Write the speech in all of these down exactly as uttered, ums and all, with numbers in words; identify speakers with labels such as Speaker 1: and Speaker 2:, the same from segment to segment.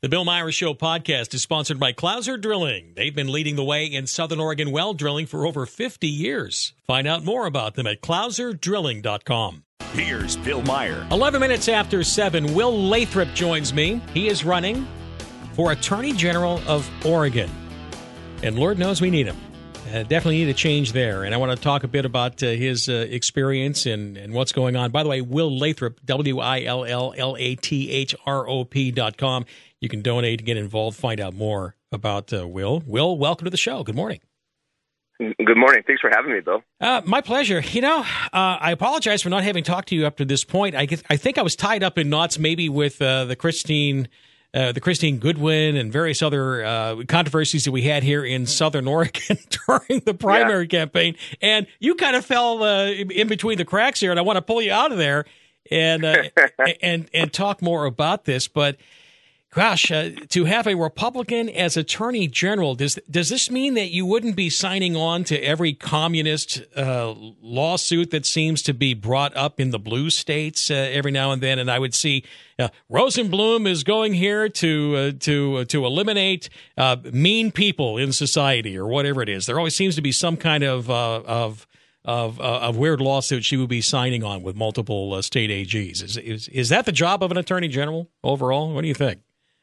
Speaker 1: The Bill Myers Show podcast is sponsored by Clouser Drilling. They've been leading the way in Southern Oregon well drilling for over fifty years. Find out more about them at clouser drilling dot com.
Speaker 2: Here's Bill Meyer.
Speaker 1: eleven minutes after seven, Will Lathrop joins me. He is running for Attorney General of Oregon. And Lord knows we need him. Uh, definitely need a change there. And I want to talk a bit about uh, his uh, experience and, and what's going on. By the way, Will Lathrop, W I L L L A T H R O P dot com. You can donate, get involved, find out more about uh, Will. Will, welcome to the show. Good morning.
Speaker 3: Good morning. Thanks for having me, Bill.
Speaker 1: Uh, my pleasure. You know, uh, I apologize for not having talked to you up to this point. I, guess, I think I was tied up in knots maybe with uh, the Christine uh, the Christine Goodwin and various other uh, controversies that we had here in Southern Oregon during the primary yeah. campaign. And you kind of fell uh, in between the cracks here, and I want to pull you out of there and uh, and and talk more about this. But gosh, uh, to have a Republican as Attorney General, does does this mean that you wouldn't be signing on to every communist uh, lawsuit that seems to be brought up in the blue states uh, every now and then? And I would see uh, Rosenblum is going here to uh, to uh, to eliminate uh, mean people in society or whatever it is. There always seems to be some kind of uh, of of uh, of weird lawsuit she would be signing on with multiple uh, state A Gs. Is, is is that the job of an Attorney General overall? What do you think?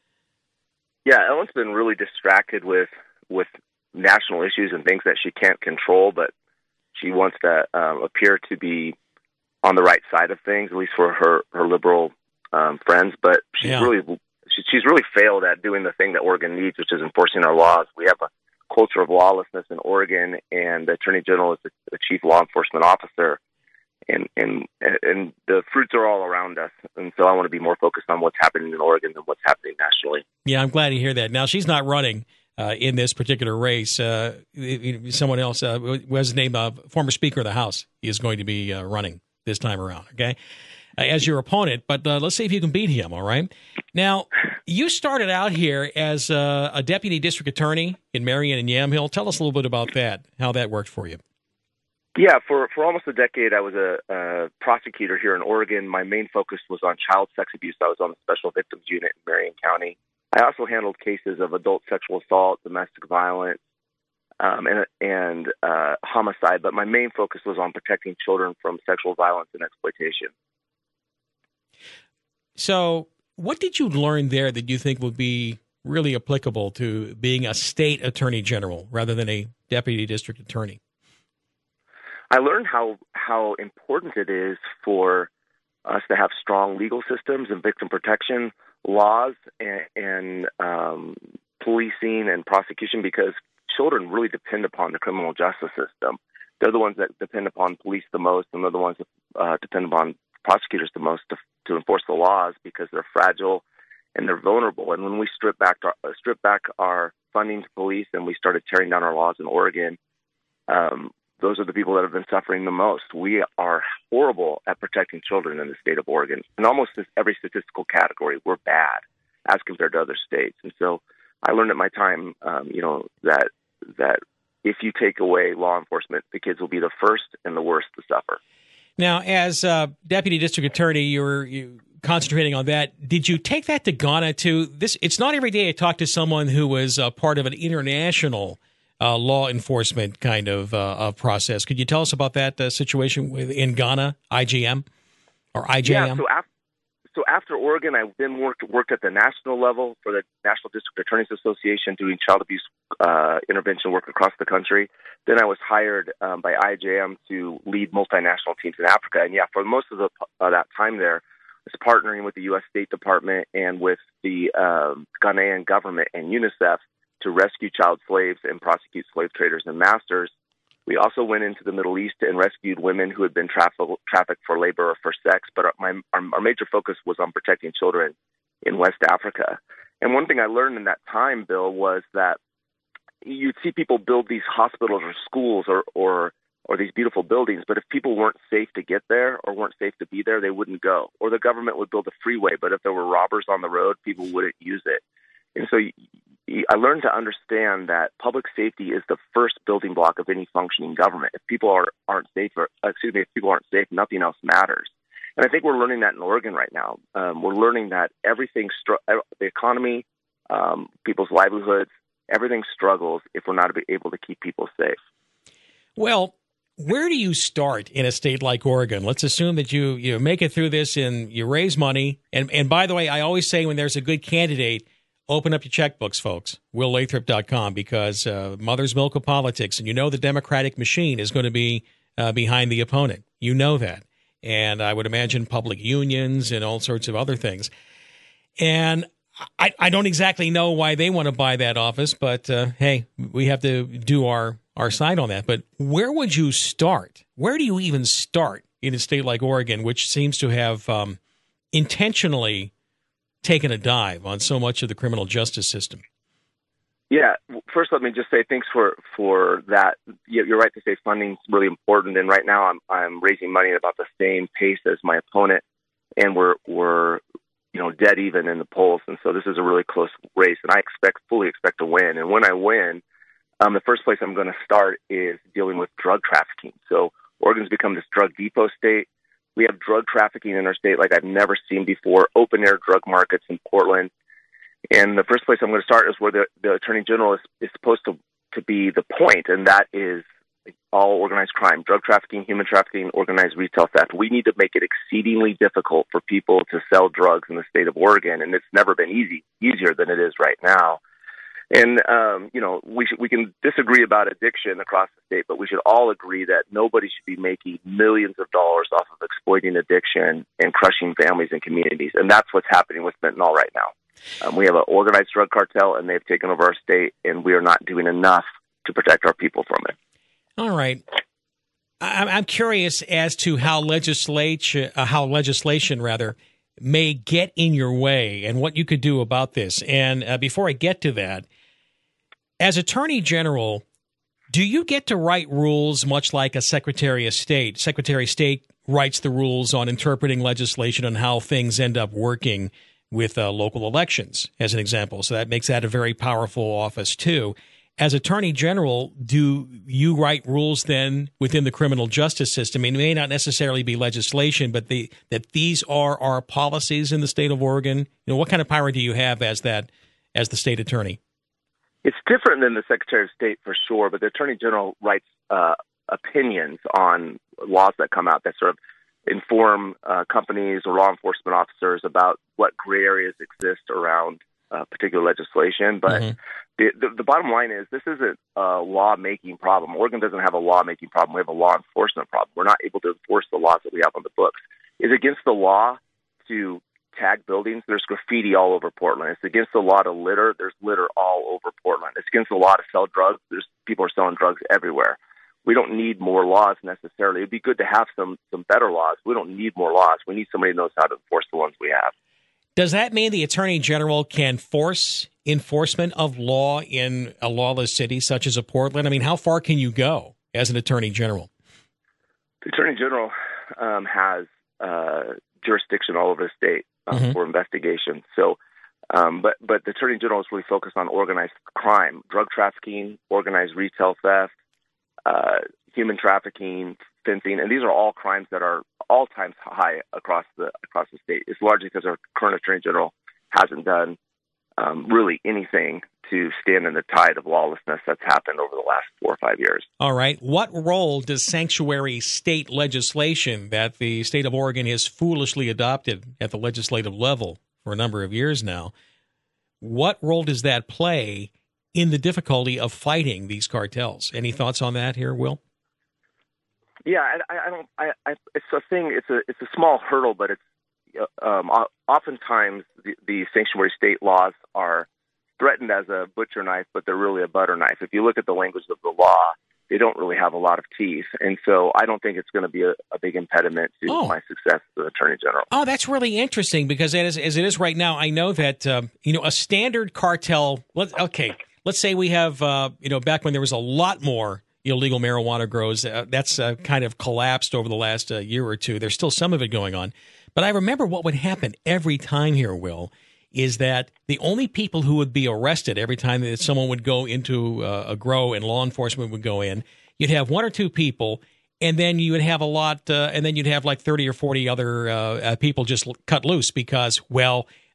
Speaker 3: Yeah, Ellen's been really distracted with with national issues and things that she can't control, but she wants to um, appear to be on the right side of things, at least for her her liberal um, friends. But she's yeah. really she, she's really failed at doing the thing that Oregon needs, which is enforcing our laws. We have a culture of lawlessness in Oregon, and the Attorney General is the, the chief law enforcement officer. And, and and the fruits are all around us. And so I want to be more focused on what's happening in Oregon than what's happening nationally.
Speaker 1: Yeah, I'm glad to hear that. Now, she's not running uh, in this particular race. Uh, someone else, uh, was his name, uh, former Speaker of the House, is going to be uh, running this time around, okay, uh, as your opponent. But uh, let's see if you can beat him, all right? Now, you started out here as uh, a deputy district attorney in Marion and Yamhill. Tell us a little bit about that, how that worked for you.
Speaker 3: Yeah, for, for almost a decade, I was a, a prosecutor here in Oregon. My main focus was on child sex abuse. I was on the Special Victims Unit in Marion County. I also handled cases of adult sexual assault, domestic violence, um, and, and uh, homicide. But my main focus was on protecting children from sexual violence and exploitation.
Speaker 1: So what did you learn there that you think would be really applicable to being a state attorney general rather than a deputy district attorney?
Speaker 3: I learned how, how important it is for us to have strong legal systems and victim protection laws and, and um, policing and prosecution, because children really depend upon the criminal justice system. They're the ones that depend upon police the most, and they're the ones that uh, depend upon prosecutors the most to, to enforce the laws, because they're fragile and they're vulnerable. And when we strip back our, uh, strip back our funding to police and we started tearing down our laws in Oregon, um, those are the people that have been suffering the most. We are horrible at protecting children in the state of Oregon. In almost every statistical category, we're bad as compared to other states. And so I learned at my time, um, you know, that that if you take away law enforcement, the kids will be the first and the worst to suffer.
Speaker 1: Now, as uh, deputy district attorney, you were you concentrating on that. Did you take that to Ghana too? This it's not every day I talk to someone who was uh, part of an international Uh, law enforcement kind of uh, of process. Could you tell us about that uh, situation with, in Ghana, I G M or I J M?
Speaker 3: Yeah, so after, so after Oregon, I then worked worked at the national level for the National District Attorneys Association, doing child abuse uh, intervention work across the country. Then I was hired um, by I J M to lead multinational teams in Africa. And yeah, for most of the, uh, that time there, I was partnering with the U S State Department and with the um, Ghanaian government and UNICEF to rescue child slaves and prosecute slave traders and masters. We also went into the Middle East and rescued women who had been traffic- trafficked for labor or for sex, but our, my, our, our major focus was on protecting children in West Africa. And one thing I learned in that time, Bill, was that you'd see people build these hospitals or schools or, or, or these beautiful buildings, but if people weren't safe to get there or weren't safe to be there, they wouldn't go. Or the government would build a freeway, but if there were robbers on the road, people wouldn't use it. And so I learned to understand that public safety is the first building block of any functioning government. If people are, aren't safe, or, excuse me, if people aren't safe, nothing else matters. And I think we're learning that in Oregon right now. Um, we're learning that everything, stru- the economy, um, people's livelihoods. Everything struggles if we're not able to keep people safe.
Speaker 1: Well, where do you start in a state like Oregon? Let's assume that you, you make it through this and you raise money. And, and by the way, I always say when there's a good candidate, open up your checkbooks, folks, will lathrop dot com, because uh, mother's milk of politics, and you know the Democratic machine is going to be uh, behind the opponent. You know that. And I would imagine public unions and all sorts of other things. And I, I don't exactly know why they want to buy that office, but uh, hey, we have to do our, our side on that. But where would you start? Where do you even start in a state like Oregon, which seems to have um, intentionally taken a dive on so much of the criminal justice system?
Speaker 3: Yeah. First, let me just say thanks for, for that. You're right to say funding is really important. And right now I'm, I'm raising money at about the same pace as my opponent. And we're, we're, you know, dead even in the polls. And so this is a really close race, and I expect, fully expect to win. And when I win, um, the first place I'm going to start is dealing with drug trafficking. So Oregon's become this drug depot state. We have drug trafficking in our state like I've never seen before, open air drug markets in Portland. And the first place I'm going to start is where the, the Attorney General is, is supposed to, to be the point, and that is all organized crime, drug trafficking, human trafficking, organized retail theft. We need to make it exceedingly difficult for people to sell drugs in the state of Oregon, and it's never been easy, easier than it is right now. And, um, you know, we should, we can disagree about addiction across the state, but we should all agree that nobody should be making millions of dollars off of exploiting addiction and crushing families and communities. And that's what's happening with fentanyl right now. Um, we have an organized drug cartel, and they've taken over our state, and we are not doing enough to protect our people from it.
Speaker 1: All right. I'm curious as to how legislation, uh, how legislation rather, may get in your way and what you could do about this. And uh, before I get to that, as Attorney General, do you get to write rules much like a Secretary of State? Secretary of State writes the rules on interpreting legislation and how things end up working with uh, local elections, as an example. So that makes that a very powerful office, too. As Attorney General, do you write rules then within the criminal justice system? I mean, it may not necessarily be legislation, but the, that these are our policies in the state of Oregon. You know, what kind of power do you have as that, as the state attorney?
Speaker 3: It's different than the Secretary of State for sure, but the Attorney General writes uh, opinions on laws that come out that sort of inform uh, companies or law enforcement officers about what gray areas exist around uh, particular legislation. But mm-hmm. the, the, the bottom line is this isn't a law-making problem. Oregon doesn't have a law-making problem. We have a law enforcement problem. We're not able to enforce the laws that we have on the books. It's against the law to tag buildings. There's graffiti all over Portland. It's against the law to litter. There's litter all over Portland. It's against the law to sell drugs. There's people are selling drugs everywhere. We don't need more laws necessarily. It'd be good to have some some better laws. We don't need more laws. We need somebody who knows how to enforce the ones we have.
Speaker 1: Does that mean the Attorney General can force enforcement of law in a lawless city such as a Portland? I mean, how far can you go as an Attorney General?
Speaker 3: The Attorney General um, has uh, jurisdiction all over the state um, mm-hmm. for investigation. So, um, but but the Attorney General is really focused on organized crime, drug trafficking, organized retail theft, uh, human trafficking, fencing, and these are all crimes that are all times high across the across the state. It's largely because our current Attorney General hasn't done um, really anything to stand in the tide of lawlessness that's happened over the last four or five years.
Speaker 1: All right. What role does sanctuary state legislation that the state of Oregon has foolishly adopted at the legislative level for a number of years now, what role does that play in the difficulty of fighting these cartels? Any thoughts on that here, Will?
Speaker 3: Yeah, I, I don't. I, I, it's a thing. It's a it's a small hurdle, but it's um, oftentimes the, the sanctuary state laws are threatened as a butcher knife, but they're really a butter knife. If you look at the language of the law, they don't really have a lot of teeth, and so I don't think it's going to be a, a big impediment to oh. my success as Attorney General.
Speaker 1: Oh, that's really interesting because as, as it is right now, I know that um, you know a standard cartel. Let, okay, let's say we have uh, you know back when there was a lot more illegal marijuana grows. Uh, that's uh, kind of collapsed over the last uh, year or two. There's still some of it going on. But I remember what would happen every time here, Will, is that the only people who would be arrested every time that someone would go into uh, a grow and law enforcement would go in, you'd have one or two people, and then you would have a lot, uh, and then you'd have like thirty or forty other uh, uh, people just cut loose because, well,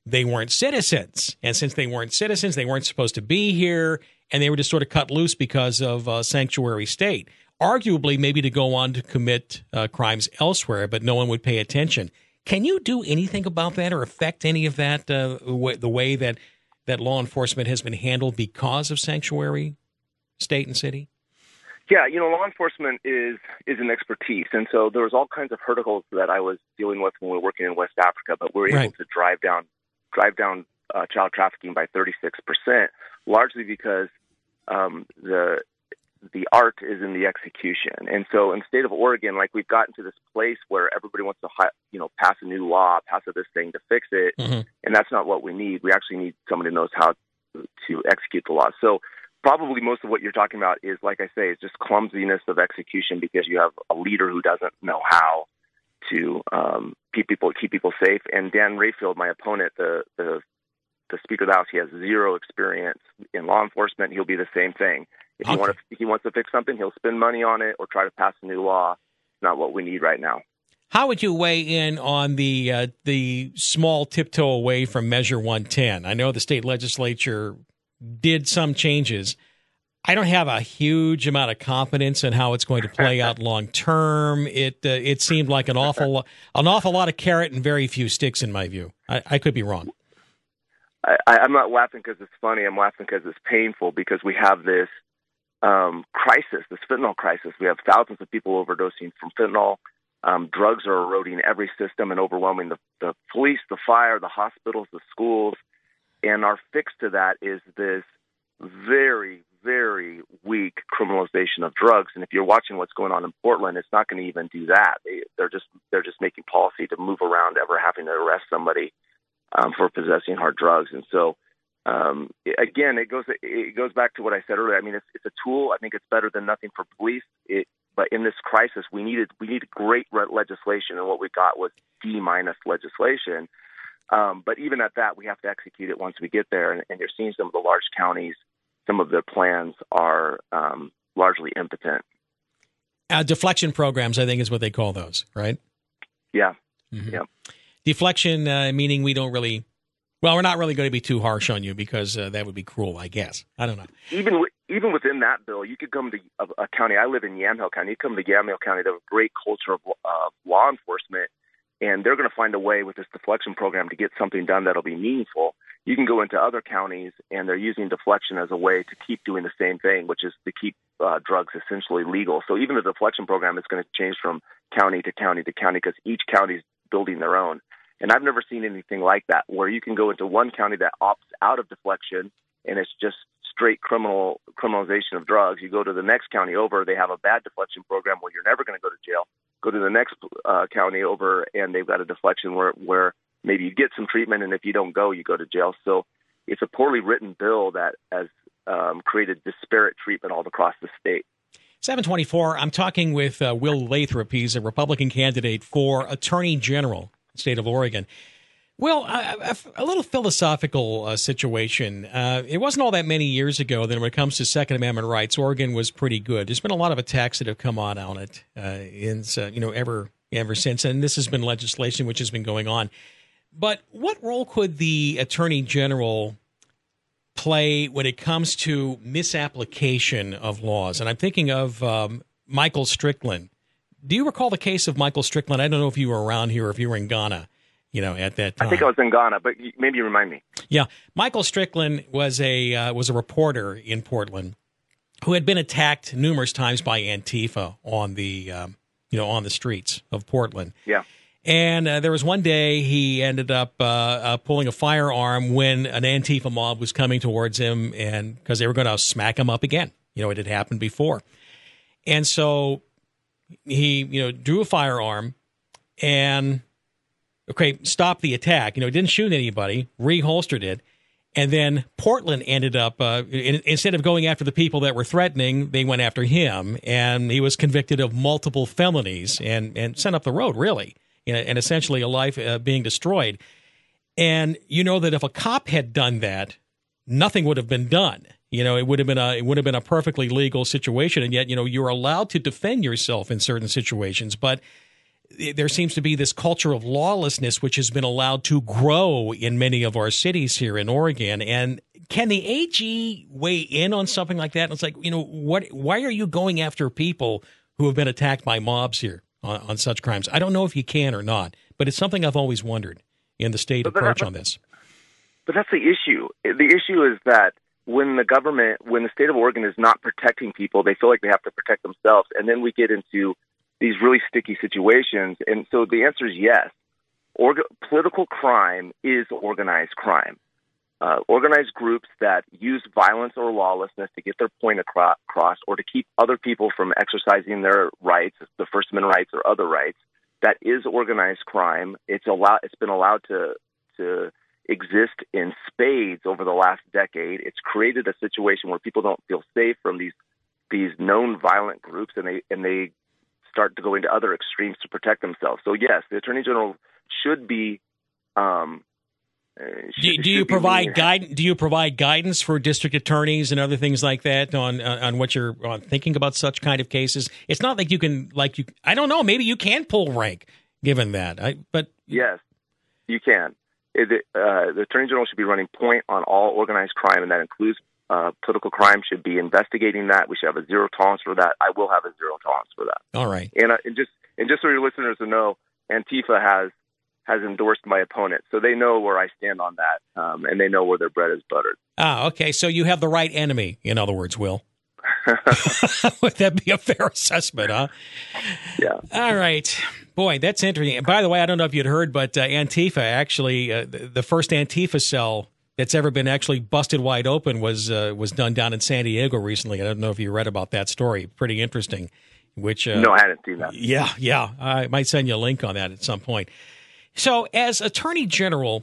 Speaker 1: they weren't citizens. And since they weren't citizens, they weren't supposed to be here, and they were just sort of cut loose because of uh, sanctuary state. Arguably, maybe to go on to commit uh, crimes elsewhere, but no one would pay attention. Can you do anything about that or affect any of that, uh, the way that, that law enforcement has been handled because of sanctuary state and city?
Speaker 3: Yeah, you know, law enforcement is is an expertise, and so there was all kinds of hurdles that I was dealing with when we were working in West Africa, but we were able
Speaker 1: Right.
Speaker 3: to drive down drive down uh, child trafficking by thirty-six percent, largely because um, the the art is in the execution. And so in the state of Oregon, like, we've gotten to this place where everybody wants to, you know, pass a new law, pass this thing to fix it,
Speaker 1: Mm-hmm.
Speaker 3: and that's not what we need. We actually need somebody who knows how to execute the law. So probably most of what you're talking about is, like I say, is just clumsiness of execution because you have a leader who doesn't know how to um, keep people keep people safe. And Dan Rayfield, my opponent, the, the the Speaker of the House, he has zero experience in law enforcement. He'll be the same thing. If
Speaker 1: Okay.
Speaker 3: he, want to, if he wants to fix something, he'll spend money on it or try to pass a new law. It's not what we need right now.
Speaker 1: How would you weigh in on the uh, the small tiptoe away from Measure one ten? I know the state legislature did some changes. I don't have a huge amount of confidence in how it's going to play out long term. It uh, it seemed like an awful an awful lot of carrot and very few sticks, in my view. I, I could be wrong.
Speaker 3: I, I'm not laughing because it's funny. I'm laughing because it's painful because we have this um, crisis, this fentanyl crisis. We have thousands of people overdosing from fentanyl. Um, drugs are eroding every system and overwhelming the, the police, the fire, the hospitals, the schools. And our fix to that is this very, very weak criminalization of drugs. And if you're watching what's going on in Portland, it's not going to even do that. They, they're just they're just making policy to move around ever having to arrest somebody um, for possessing hard drugs. And so, um, again, it goes it goes back to what I said earlier. I mean, it's it's a tool. I think it's better than nothing for police. It, but in this crisis, we needed we needed great legislation, and what we got was D minus legislation. Um, but even at that, we have to execute it once we get there. And, and you're seeing some of the large counties, some of their plans are um, largely impotent.
Speaker 1: Uh, deflection programs, I think, is what they call those, right?
Speaker 3: Yeah.
Speaker 1: Mm-hmm.
Speaker 3: Yeah.
Speaker 1: Deflection, uh, meaning we don't really, well, we're not really going to be too harsh on you because uh, that would be cruel, I guess. I don't know.
Speaker 3: Even w- even within that bill, you could come to a, a county. I live in Yamhill County. You come to Yamhill County, they have a great culture of uh, law enforcement. And they're going to find a way with this deflection program to get something done that'll be meaningful. You can go into other counties, and they're using deflection as a way to keep doing the same thing, which is to keep uh, drugs essentially legal. So even the deflection program is going to change from county to county to county because each county is building their own. And I've never seen anything like that, where you can go into one county that opts out of deflection, and it's just straight criminal criminalization of drugs. You go to the next county over, they have a bad deflection program where you're never going to go to jail. Go to the next uh, county over, and they've got a deflection where, where maybe you get some treatment, and if you don't go, you go to jail. So it's a poorly written bill that has um, created disparate treatment all across the state.
Speaker 1: seven twenty-four, I'm talking with uh, Will Lathrop. He's a Republican candidate for Attorney General in the state of Oregon. Will, a, a little philosophical uh, situation. Uh, it wasn't all that many years ago that when it comes to Second Amendment rights, Oregon was pretty good. There's been a lot of attacks that have come on on it, uh, in, uh, you know, ever ever since, and this has been legislation which has been going on. But what role could the Attorney General play when it comes to misapplication of laws? And I'm thinking of um, Michael Strickland. Do you recall the case of Michael Strickland? I don't know if you were around here or if you were in Ghana. You know, at that time.
Speaker 3: I think I was in Ghana, but maybe you remind me.
Speaker 1: Yeah, Michael Strickland was a uh, was a reporter in Portland who had been attacked numerous times by Antifa on the um, you know on the streets of Portland.
Speaker 3: Yeah,
Speaker 1: and uh, there was one day he ended up uh, uh, pulling a firearm when an Antifa mob was coming towards him, and because they were going to smack him up again. You know, it had happened before, and so he you know drew a firearm and. Okay, stopped the attack. You know, didn't shoot anybody, reholstered it, and then Portland ended up, uh, in, instead of going after the people that were threatening, they went after him, and he was convicted of multiple felonies and, and sent up the road, really, you know, and essentially a life uh, being destroyed. And you know that if a cop had done that, nothing would have been done. You know, it would have been a it would have been a perfectly legal situation, and yet, you know, you're allowed to defend yourself in certain situations, but there seems to be this culture of lawlessness which has been allowed to grow in many of our cities here in Oregon. And can the A G weigh in on something like that? It's like, you know, what? Why are you going after people who have been attacked by mobs here on, on such crimes? I don't know if you can or not, but it's something I've always wondered in the state
Speaker 3: but
Speaker 1: approach
Speaker 3: that,
Speaker 1: on this.
Speaker 3: But that's the issue. The issue is that when the government, when the state of Oregon is not protecting people, they feel like they have to protect themselves. And then we get into these really sticky situations. And so the answer is yes. Orga- political crime is organized crime. Uh, organized groups that use violence or lawlessness to get their point acro- across or to keep other people from exercising their rights, the First Amendment rights or other rights, that is organized crime. It's allowed, it's been allowed to, to exist in spades over the last decade. It's created a situation where people don't feel safe from these these known violent groups, and they and they start to go into other extremes to protect themselves. So yes, the Attorney General should be. Um, should,
Speaker 1: do, do you provide guidance? Do you provide guidance for district attorneys and other things like that on on what you're on thinking about such kind of cases? It's not like you can like you. I don't know. Maybe you can pull rank given that. I, but
Speaker 3: yes, you can. Is it, uh, the Attorney General should be running point on all organized crime, and that includes uh, political crime, should be investigating that. We should have a zero tolerance for that. I will have a zero tolerance for that.
Speaker 1: All right.
Speaker 3: And, uh, and just and just so your listeners to know, Antifa has has endorsed my opponent, so they know where I stand on that, um, and they know where their bread is buttered.
Speaker 1: Ah, okay. So you have the right enemy, in other words, Will. Would that be a fair assessment, huh?
Speaker 3: Yeah.
Speaker 1: All right. Boy, that's interesting. And by the way, I don't know if you'd heard, but uh, Antifa, actually, uh, the, the first Antifa cell that's ever been actually busted wide open was uh, was done down in San Diego recently. I don't know if you read about that story. Pretty interesting. Which uh,
Speaker 3: No, I hadn't seen that.
Speaker 1: Yeah, yeah. I might send you a link on that at some point. So as Attorney General,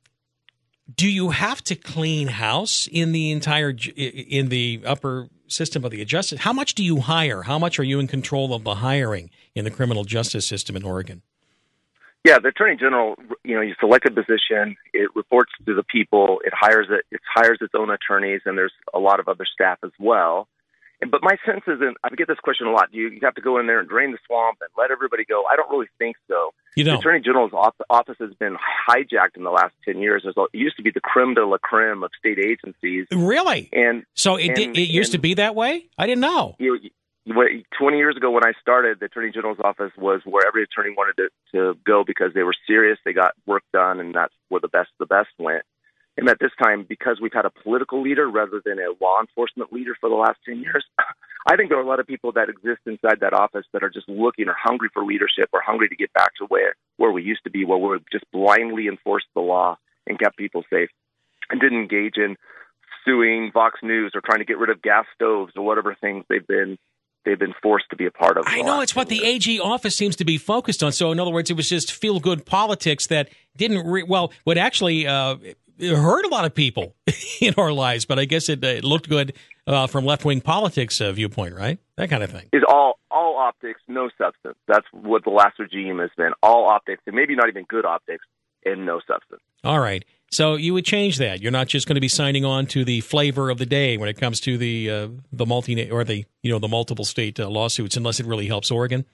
Speaker 1: do you have to clean house in the entire, in the upper system of the justice? How much do you hire? How much are you in control of the hiring in the criminal justice system in Oregon?
Speaker 3: Yeah, the Attorney General, you know, you select a position, it reports to the people, it hires it, it hires its own attorneys, and there's a lot of other staff as well. And, but my sense is, and I get this question a lot, do you, you have to go in there and drain the swamp and let everybody go? I don't really think so.
Speaker 1: You don't.
Speaker 3: The Attorney General's office has been hijacked in the last ten years. It used to be the creme de la creme of state agencies.
Speaker 1: Really?
Speaker 3: And
Speaker 1: so it
Speaker 3: and,
Speaker 1: did, it used
Speaker 3: and,
Speaker 1: to be that way? I didn't know.
Speaker 3: You know, twenty years ago when I started, the Attorney General's office was where every attorney wanted to, to go because they were serious, they got work done, and that's where the best of the best went. And at this time, because we've had a political leader rather than a law enforcement leader for the last ten years, I think there are a lot of people that exist inside that office that are just looking or hungry for leadership or hungry to get back to where, where we used to be, where we just blindly enforced the law and kept people safe and didn't engage in suing Vox News or trying to get rid of gas stoves or whatever things they've been they've been forced to be a part of.
Speaker 1: I know, it's what the A G office seems to be focused on. So in other words, it was just feel-good politics that didn't, re- well, would actually uh, hurt a lot of people in our lives, but I guess it, uh, it looked good uh, from left-wing politics uh, viewpoint, right? That kind of thing.
Speaker 3: Is all all optics, no substance. That's what the last regime has been. All optics, and maybe not even good optics, and no substance.
Speaker 1: All right. So you would change that. You're not just going to be signing on to the flavor of the day when it comes to the uh, the multi or the you know the multiple state uh, lawsuits, unless it really helps Oregon.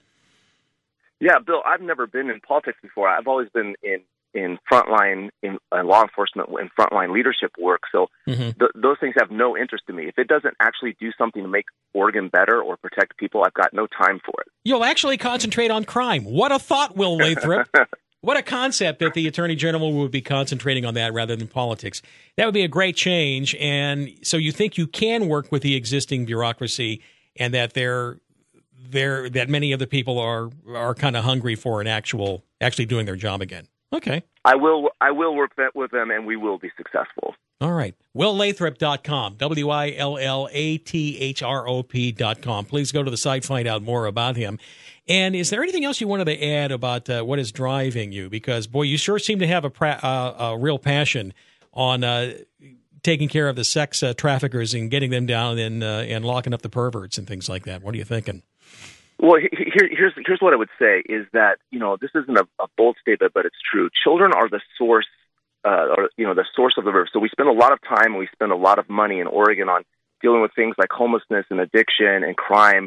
Speaker 3: Yeah, Bill, I've never been in politics before. I've always been in in frontline in uh, law enforcement and frontline leadership work. So mm-hmm. th- those things have no interest in me. If it doesn't actually do something to make Oregon better or protect people, I've got no time for it.
Speaker 1: You'll actually concentrate on crime. What a thought, Will Lathrop. What a concept that the Attorney General would be concentrating on that rather than politics. That would be a great change. And so you think you can work with the existing bureaucracy, and that they're, they're, that many of the people are are kind of hungry for an actual actually doing their job again. Okay.
Speaker 3: I will I will work that with them, and we will be successful.
Speaker 1: All right. Will Lathrop dot com, W I L L A T H R O P dot com. Please go to the site, find out more about him. And is there anything else you wanted to add about uh, what is driving you? Because, boy, you sure seem to have a, pra- uh, a real passion on uh, taking care of the sex uh, traffickers and getting them down and, uh, and locking up the perverts and things like that. What are you thinking?
Speaker 3: Well, here, here's here's what I would say is that, you know, this isn't a, a bold statement, but it's true. Children are the source, uh, or, you know, the source of the river. So we spend a lot of time and we spend a lot of money in Oregon on dealing with things like homelessness and addiction and crime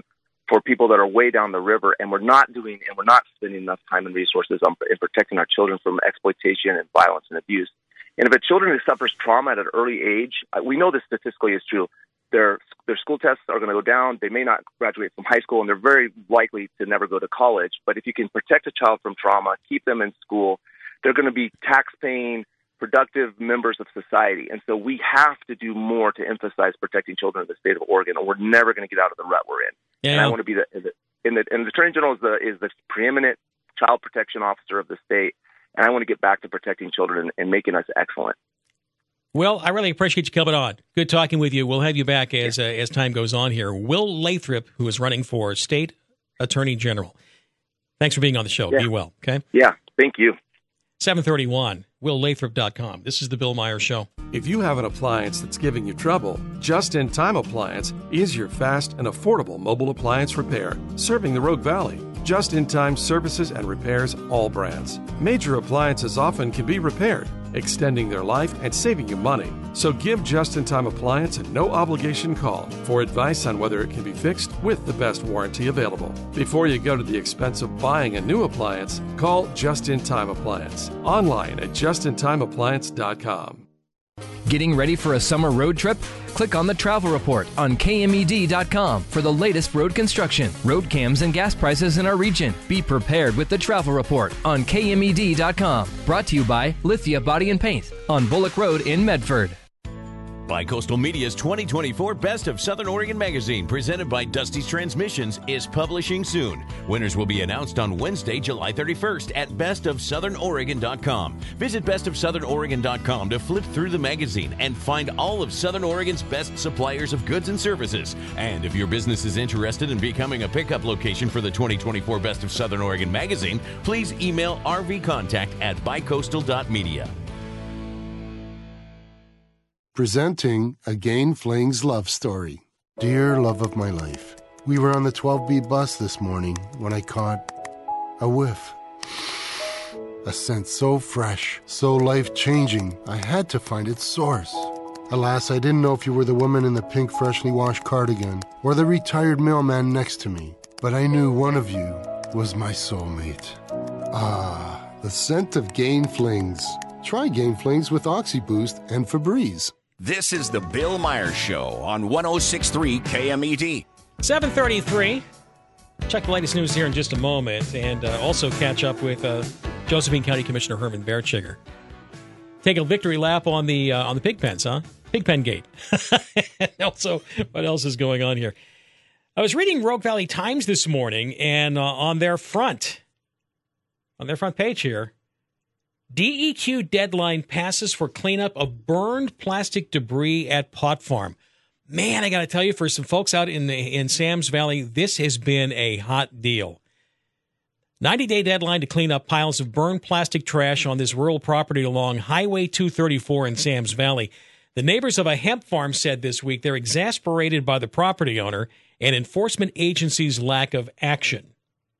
Speaker 3: for people that are way down the river, and we're not doing, and we're not spending enough time and resources on in protecting our children from exploitation and violence and abuse. And if a children who suffers trauma at an early age, we know this statistically is true. Their their school tests are going to go down. They may not graduate from high school, and they're very likely to never go to college. But if you can protect a child from trauma, keep them in school, they're going to be tax-paying, productive members of society. And so we have to do more to emphasize protecting children in the state of Oregon, or we're never going to get out of the rut we're in. Yeah. And I want to be the, the, in the, and the Attorney General is the, is the preeminent child protection officer of the state, and I want to get back to protecting children and, and making us excellent.
Speaker 1: Well, I really appreciate you coming on. Good talking with you. We'll have you back as uh, as time goes on here. Will Lathrop, who is running for State Attorney General. Thanks for being on the show. Yeah. Be well, okay?
Speaker 3: Yeah, thank you.
Speaker 1: seven thirty-one, will lathrop dot com. This is the Bill Myers Show.
Speaker 2: If you have an appliance that's giving you trouble, Just In Time Appliance is your fast and affordable mobile appliance repair, serving the Rogue Valley. Just In Time services and repairs all brands. Major appliances often can be repaired, extending their life and saving you money. So give Just In Time Appliance a no-obligation call for advice on whether it can be fixed with the best warranty available. Before you go to the expense of buying a new appliance, call Just In Time Appliance. Online at just in time appliance dot com.
Speaker 4: Getting ready for a summer road trip? Click on the Travel Report on K M E D dot com for the latest road construction, road cams, and gas prices in our region. Be prepared with the Travel Report on K M E D dot com. Brought to you by Lithia Body and Paint on Bullock Road in Medford.
Speaker 5: Bicoastal Media's twenty twenty-four Best of Southern Oregon magazine, presented by Dusty's Transmissions, is publishing soon. Winners will be announced on Wednesday, July thirty-first at best of southern oregon dot com. Visit best of southern oregon dot com to flip through the magazine and find all of Southern Oregon's best suppliers of goods and services. And if your business is interested in becoming a pickup location for the twenty twenty-four Best of Southern Oregon magazine, please email r v contact at bicoastal dot media.
Speaker 6: Presenting Again Fling's love story. Dear love of my life, we were on the twelve B bus this morning when I caught a whiff. A scent so fresh, so life-changing, I had to find its source. Alas, I didn't know if you were the woman in the pink freshly washed cardigan or the retired mailman next to me, but I knew one of you was my soulmate. Ah, the scent of Gain Flings. Try Gain Flings with OxyBoost and Febreze.
Speaker 7: This is the Bill Myers Show on one oh six point three K M E D.
Speaker 1: seven thirty-three. Check the latest news here in just a moment, and uh, also catch up with uh, Josephine County Commissioner Herman Verchiger. Take a victory lap on the uh, on the pig pens, huh? Pig pen gate. Also, what else is going on here? I was reading Rogue Valley Times this morning, and uh, on their front, on their front page here, D E Q deadline passes for cleanup of burned plastic debris at Pot Farm. Man, I got to tell you, for some folks out in the, in Sam's Valley, this has been a hot deal. ninety-day deadline to clean up piles of burned plastic trash on this rural property along Highway two thirty-four in Sam's Valley. The neighbors of a hemp farm said this week they're exasperated by the property owner and enforcement agencies' lack of action.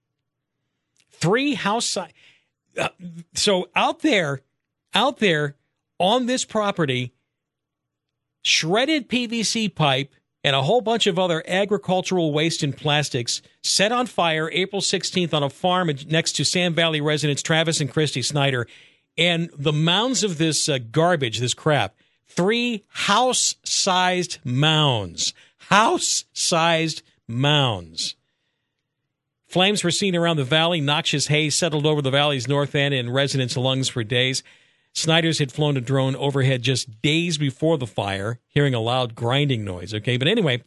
Speaker 1: Three house sites. Uh, so out there, out there on this property, shredded P V C pipe and a whole bunch of other agricultural waste and plastics set on fire April sixteenth on a farm next to Sam Valley residents Travis and Christy Snyder. And the mounds of this uh, garbage, this crap, three house-sized mounds, house-sized mounds. Flames were seen around the valley. Noxious haze settled over the valley's north end in residents' lungs for days. Snyder's had flown a drone overhead just days before the fire, hearing a loud grinding noise. Okay, but anyway,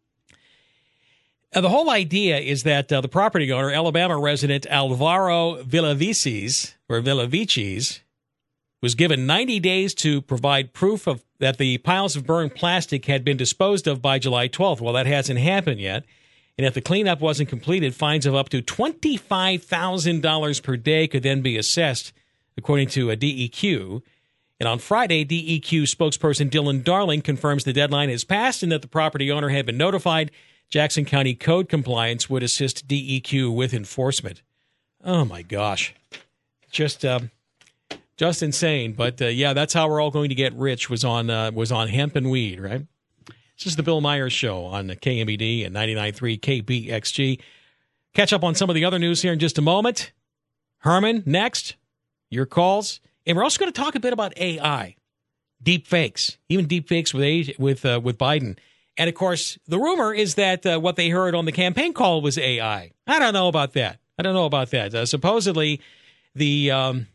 Speaker 1: uh, the whole idea is that uh, the property owner, Alabama resident Alvaro Villavicis, or Villavicis, was given ninety days to provide proof of that the piles of burned plastic had been disposed of by July twelfth. Well, that hasn't happened yet. And if the cleanup wasn't completed, fines of up to twenty-five thousand dollars per day could then be assessed, according to a D E Q. And on Friday, D E Q spokesperson Dylan Darling confirms the deadline has passed and that the property owner had been notified. Jackson County Code Compliance would assist D E Q with enforcement. Oh, my gosh. Just uh, just insane. But, uh, yeah, that's how we're all going to get rich was on uh, was on hemp and weed, right? This is the Bill Myers Show on K M E D and ninety-nine point three K B X G. Catch up on some of the other news here in just a moment. Herman, next. Your calls. And we're also going to talk a bit about A I. Deep fakes. Even deep fakes with, with, uh, with Biden. And, of course, the rumor is that uh, what they heard on the campaign call was A I. I don't know about that. I don't know about that. Uh, supposedly, the... Um,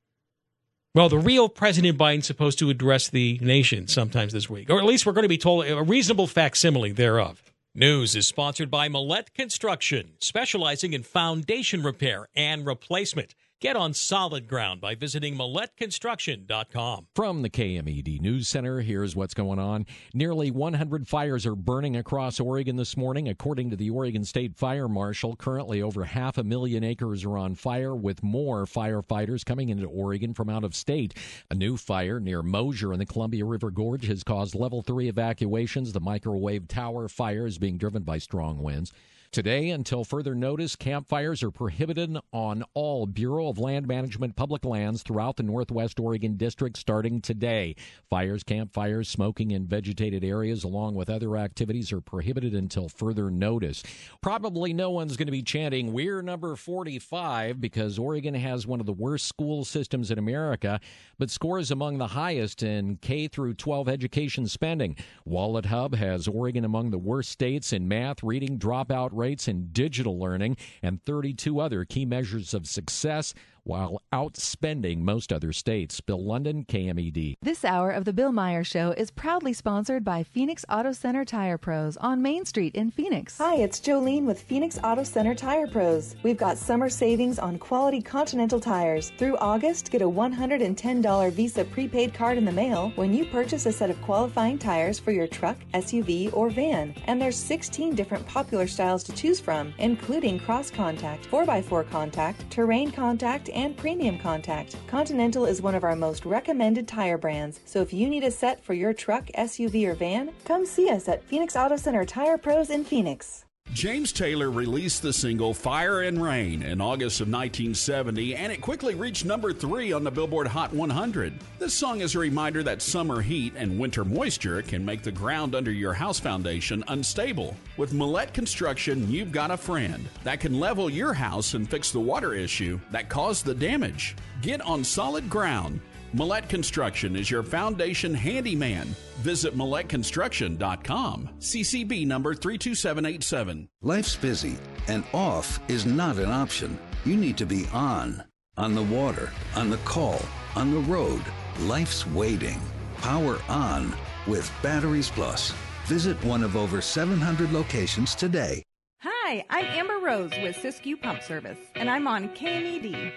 Speaker 1: Well, the real President Biden's supposed to address the nation sometimes this week, or at least we're going to be told a reasonable facsimile thereof. News is sponsored by Millette Construction, specializing in foundation repair and replacement. Get on solid ground by visiting millette construction dot com.
Speaker 8: From the K M E D News Center, here's what's going on. Nearly one hundred fires are burning across Oregon this morning. According to the Oregon State Fire Marshal, currently over half a million acres are on fire, with more firefighters coming into Oregon from out of state. A new fire near Mosier in the Columbia River Gorge has caused level three evacuations. The microwave tower fire is being driven by strong winds. Today, until further notice, campfires are prohibited on all Bureau of Land Management public lands throughout the Northwest Oregon District starting today. Fires, campfires, smoking in vegetated areas, along with other activities, are prohibited until further notice. Probably no one's going to be chanting, "We're number forty-five," because Oregon has one of the worst school systems in America, but scores among the highest in K through twelve education spending. Wallet Hub has Oregon among the worst states in math, reading, dropout rates, and digital learning, and thirty-two other key measures of success, while outspending most other states. Bill London, K M E D.
Speaker 9: This hour of the Bill Myers Show is proudly sponsored by Phoenix Auto Center Tire Pros on Main Street in Phoenix.
Speaker 10: Hi, it's Jolene with Phoenix Auto Center Tire Pros. We've got summer savings on quality Continental tires. Through August, get a one hundred ten dollars Visa prepaid card in the mail when you purchase a set of qualifying tires for your truck, S U V, or van. And there's sixteen different popular styles to choose from, including cross contact, four by four contact, terrain contact, and premium contact. Continental is one of our most recommended tire brands, so if you need a set for your truck, S U V, or van, come see us at Phoenix Auto Center Tire Pros in Phoenix.
Speaker 11: James Taylor released the single Fire and Rain in August of nineteen seventy, and it quickly reached number three on the Billboard Hot one hundred. This song is a reminder that summer heat and winter moisture can make the ground under your house foundation unstable. With Millette Construction, you've got a friend that can level your house and fix the water issue that caused the damage. Get on solid ground. Millette Construction is your foundation handyman. Visit millette construction dot com. C C B number three two seven eight seven.
Speaker 12: Life's busy, and off is not an option. You need to be on. On the water, on the call, on the road. Life's waiting. Power on with Batteries Plus. Visit one of over seven hundred locations today.
Speaker 13: Hi, I'm Amber Rose with Siskiyou Pump Service, and I'm on K M E D.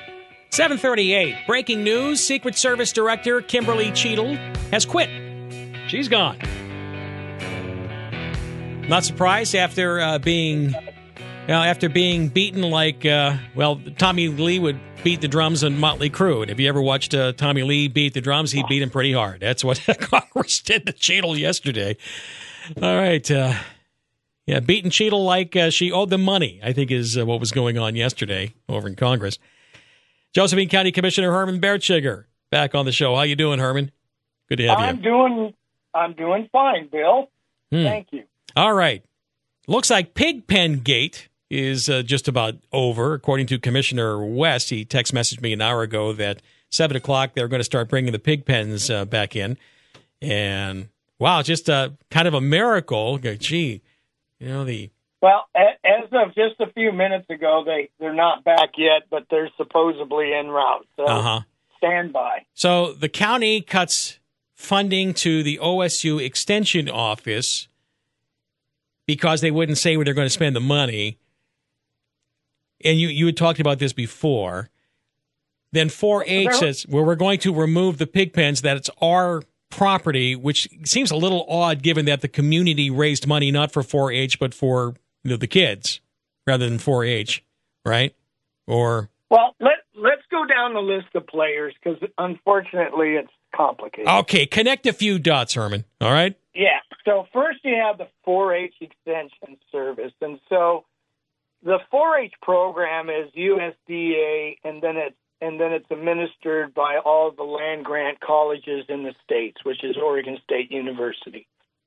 Speaker 1: seven thirty-eight. Breaking news. Secret Service Director Kimberly Cheadle has quit. She's gone. Not surprised after uh, being, you know, after being beaten like, uh, well, Tommy Lee would beat the drums on Motley Crue. And if you ever watched uh, Tommy Lee beat the drums, he beat him pretty hard. That's what Congress did to Cheadle yesterday. All right. Uh, yeah, beating Cheadle like uh, she owed them money, I think is uh, what was going on yesterday over in Congress. Josephine County Commissioner Herman Bertschiger back on the show. How you doing, Herman? Good to have
Speaker 14: I'm
Speaker 1: you.
Speaker 14: doing, I'm doing fine, Bill.
Speaker 1: Hmm.
Speaker 14: Thank you.
Speaker 1: All right. Looks like Pigpen Gate is uh, just about over, according to Commissioner West. He text messaged me an hour ago that seven o'clock they're going to start bringing the pig pens uh, back in. And, wow, just uh, kind of a miracle. Gee, you know, the...
Speaker 14: Well, as of just a few minutes ago, they, they're not back yet, but they're supposedly en route. So
Speaker 1: uh-huh.
Speaker 14: stand by.
Speaker 1: So the county cuts funding to the O S U Extension Office because they wouldn't say where they're going to spend the money. And you, you had talked about this before. Then four H says, well, we're going to remove the pig pens, that it's our property, which seems a little odd given that the community raised money not for four H but for, you know, the kids rather than four H, right? Or
Speaker 14: well, let let's go down the list of players because unfortunately it's complicated.
Speaker 1: Okay, connect a few dots, Herman. All right.
Speaker 14: Yeah. So first you have the four H Extension Service, and so the four H program is U S D A, and then it's and then it's administered by all the land grant colleges in the states, which is Oregon State University.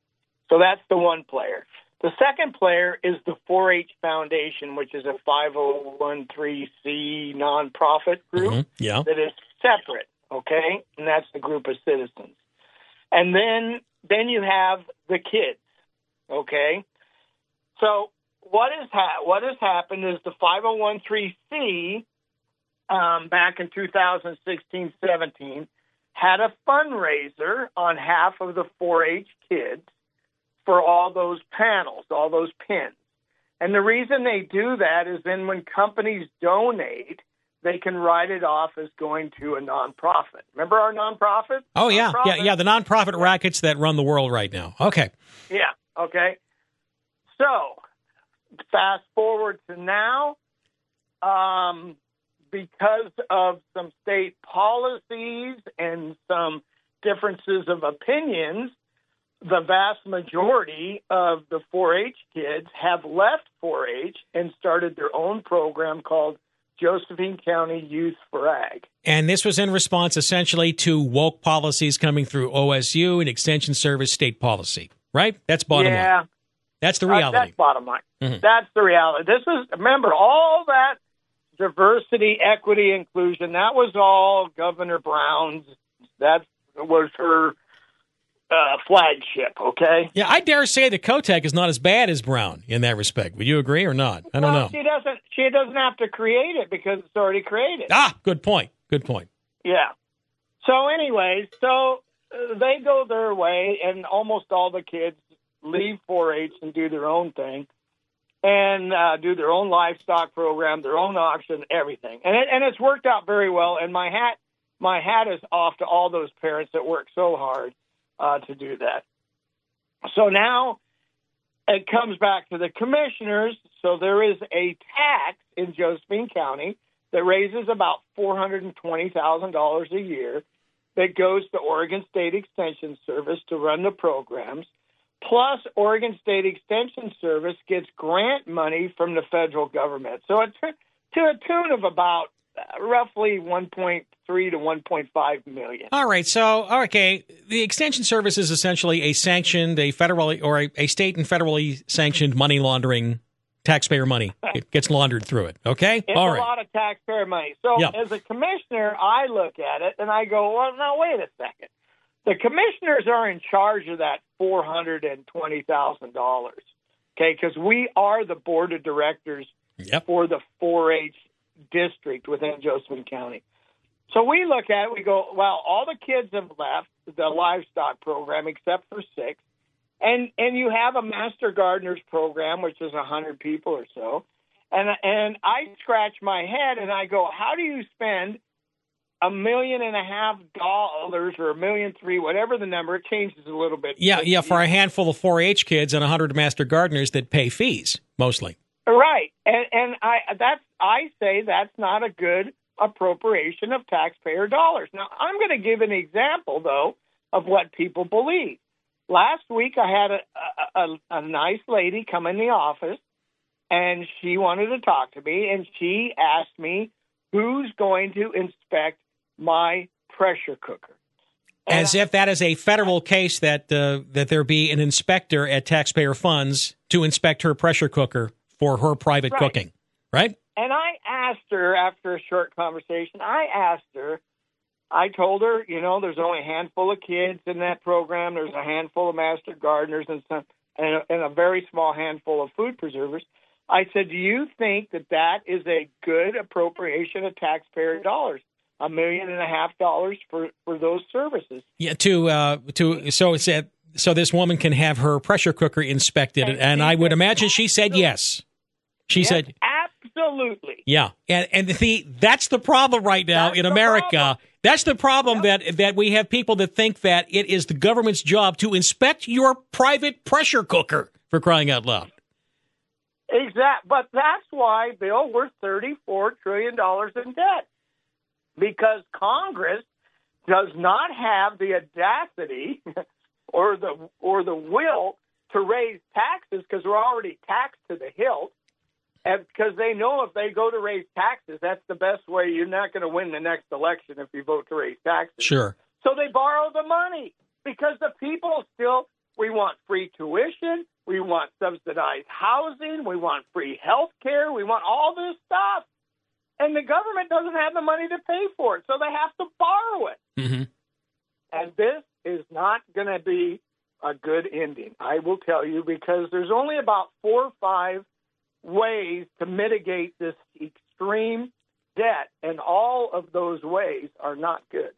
Speaker 14: So that's the one player. The second player is the four H Foundation, which is a five oh one c nonprofit group
Speaker 1: Mm-hmm. Yeah.
Speaker 14: that is separate, okay? And that's the group of citizens. And then then you have the kids, okay? So what is ha- what has happened is the five oh one c um, back in two thousand sixteen seventeen had a fundraiser on half of the four H kids for all those panels, all those pins. And the reason they do that is then when companies donate, they can write it off as going to a nonprofit. Remember our nonprofit?
Speaker 1: Oh, yeah.
Speaker 14: Nonprofit?
Speaker 1: Yeah, yeah, the nonprofit rackets that run the world right now. Okay.
Speaker 14: Yeah, okay. So, fast forward to now, um, because of some state policies and some differences of opinions, the vast majority of the four H kids have left four H and started their own program called Josephine County Youth for Ag.
Speaker 1: And this was in response essentially to woke policies coming through O S U and Extension Service state policy, right? That's bottom
Speaker 14: yeah.
Speaker 1: line. That's the
Speaker 14: Uh,
Speaker 1: reality.
Speaker 14: that's bottom line.
Speaker 1: Mhm.
Speaker 14: That's the reality. This is, remember, all that diversity, equity, inclusion, that was all Governor Brown's. That was her uh, flagship, okay?
Speaker 1: Yeah, I dare say that Kotek is not as bad as Brown in that respect. Would you agree or not? I don't
Speaker 14: well,
Speaker 1: know.
Speaker 14: She doesn't, she doesn't have to create it because it's already created.
Speaker 1: Ah, good point. Good point.
Speaker 14: Yeah. So anyways, so uh, they go their way, and almost all the kids leave four H and do their own thing, and uh, do their own livestock program, their own auction, everything. And it, and it's worked out very well. And my hat, my hat is off to all those parents that work so hard uh, to do that. So now it comes back to the commissioners. So there is a tax in Josephine County that raises about four hundred twenty thousand dollars a year that goes to Oregon State Extension Service to run the programs. Plus, Oregon State Extension Service gets grant money from the federal government. So it's to a tune of about uh, roughly one point three to one point five million.
Speaker 1: All right. So, okay, the Extension Service is essentially a sanctioned, a federally or a, a state and federally sanctioned money laundering, taxpayer money. It gets laundered through it. Okay?
Speaker 14: It's
Speaker 1: All
Speaker 14: a
Speaker 1: right.
Speaker 14: lot of taxpayer money. So
Speaker 1: Yeah.
Speaker 14: as a commissioner, I look at it and I go, well, now, wait a second. The commissioners are in charge of that four hundred twenty thousand dollars, okay, because we are the board of directors
Speaker 1: Yep.
Speaker 14: for the four H district within Josephine County. So we look at it, we go, well, all the kids have left the livestock program except for six, and and you have a Master Gardeners program, which is one hundred people or so, and and I scratch my head and I go, how do you spend a million and a half dollars or a million three, whatever the number, it changes a little bit.
Speaker 1: Yeah, yeah, for a handful of four H kids and one hundred Master Gardeners that pay fees, mostly.
Speaker 14: Right. And and I that's I say that's not a good appropriation of taxpayer dollars. Now, I'm going to give an example, though, of what people believe. Last week, I had a, a, a nice lady come in the office, and she wanted to talk to me, and she asked me, who's going to inspect my pressure cooker?
Speaker 1: As if that is a federal case that uh, that there be an inspector at taxpayer funds to inspect her pressure cooker for her private
Speaker 14: Right.
Speaker 1: cooking, right?
Speaker 14: And I asked her after a short conversation, I asked her, I told her, you know, there's only a handful of kids in that program. There's a handful of Master Gardeners and some, and a, and a very small handful of food preservers. I said, do you think that that is a good appropriation of taxpayer dollars? A million and a half dollars for, for those services.
Speaker 1: Yeah, to uh, to so it's a, so this woman can have her pressure cooker inspected, and, and I would imagine she said yes. She
Speaker 14: Yes,
Speaker 1: said,
Speaker 14: absolutely.
Speaker 1: yeah, and and the that's the problem right now
Speaker 14: That's
Speaker 1: in
Speaker 14: the
Speaker 1: America.
Speaker 14: problem.
Speaker 1: That's the problem that that we have people that think that it is the government's job to inspect your private pressure cooker, for crying out loud.
Speaker 14: Exact, but that's why, Bill, we're thirty-four trillion dollars in debt. Because Congress does not have the audacity or the or the will to raise taxes because we're already taxed to the hilt. And because they know if they go to raise taxes, that's the best way. You're not going to win the next election if you vote to raise taxes.
Speaker 1: Sure.
Speaker 14: So they borrow the money because the people still, We want free tuition. We want subsidized housing. We want free health care. We want all this stuff. And the government doesn't have the money to pay for it, so they have to borrow it.
Speaker 1: Mm-hmm.
Speaker 14: And this is not going to be a good ending, I will tell you, because there's only about four or five ways to mitigate this extreme debt, and all of those ways are not good.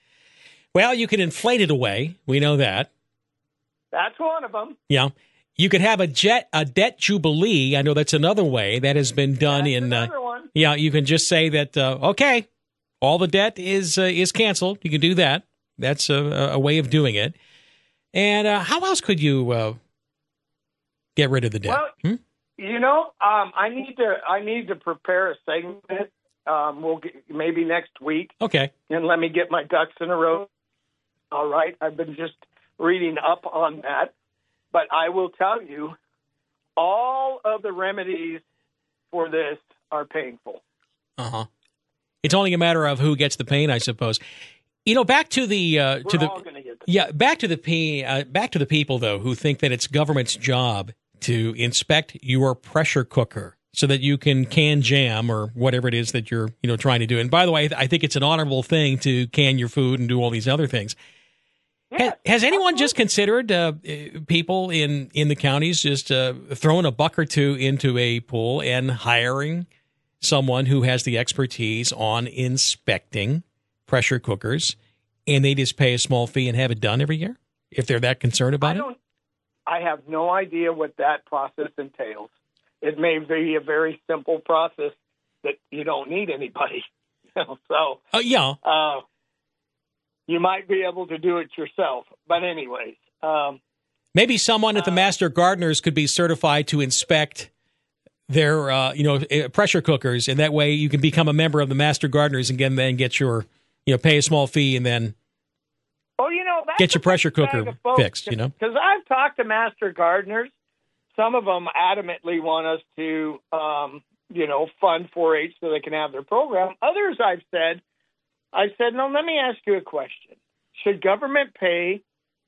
Speaker 1: Well, you can inflate it away. We know that.
Speaker 14: That's one of them.
Speaker 1: Yeah. You could have a jet a debt jubilee. I know that's another way that has been done
Speaker 14: that's
Speaker 1: in.
Speaker 14: Another
Speaker 1: uh,
Speaker 14: one.
Speaker 1: Yeah, you can just say that. Uh, okay, all the debt is uh, is canceled. You can do that. That's a, a way of doing it. And uh, how else could you uh, get rid of the debt?
Speaker 14: Well,
Speaker 1: hmm?
Speaker 14: you know, um, I need to I need to prepare a segment. Um, we'll get, maybe next week.
Speaker 1: Okay.
Speaker 14: And let me get my ducks in a row. All right. I've been just reading up on that. But I will tell you, all of the remedies for this are painful.
Speaker 1: Uh-huh. It's only a matter of who gets the pain, I suppose. You know, back to the uh,
Speaker 14: We're
Speaker 1: to the
Speaker 14: all gonna get the
Speaker 1: yeah, back to the p uh, back to the people though who think that it's government's job to inspect your pressure cooker so that you can can jam or whatever it is that you're you know trying to do. And by the way, I think it's an honorable thing to can your food and do all these other things.
Speaker 14: Yes,
Speaker 1: has, has anyone just considered uh, people in, in the counties just uh, throwing a buck or two into a pool and hiring someone who has the expertise on inspecting pressure cookers, and they just pay a small fee and have it done every year if they're that concerned about
Speaker 14: I
Speaker 1: it?
Speaker 14: don't, I have no idea what that process entails. It may be a very simple process that you don't need anybody. You know, so
Speaker 1: uh, yeah.
Speaker 14: Uh, you might be able to do it yourself. But anyways. Um,
Speaker 1: Maybe someone at the
Speaker 14: uh,
Speaker 1: Master Gardeners could be certified to inspect their, uh, you know, pressure cookers, and that way you can become a member of the Master Gardeners and get, then get your, you know, pay a small fee and then
Speaker 14: oh, you know, that's
Speaker 1: get your pressure cooker
Speaker 14: bag of folks,
Speaker 1: fixed, you know?
Speaker 14: Because I've talked to Master Gardeners. Some of them adamantly want us to, um, you know, fund four H so they can have their program. Others I've said, I said, no, let me ask you a question. Should government pay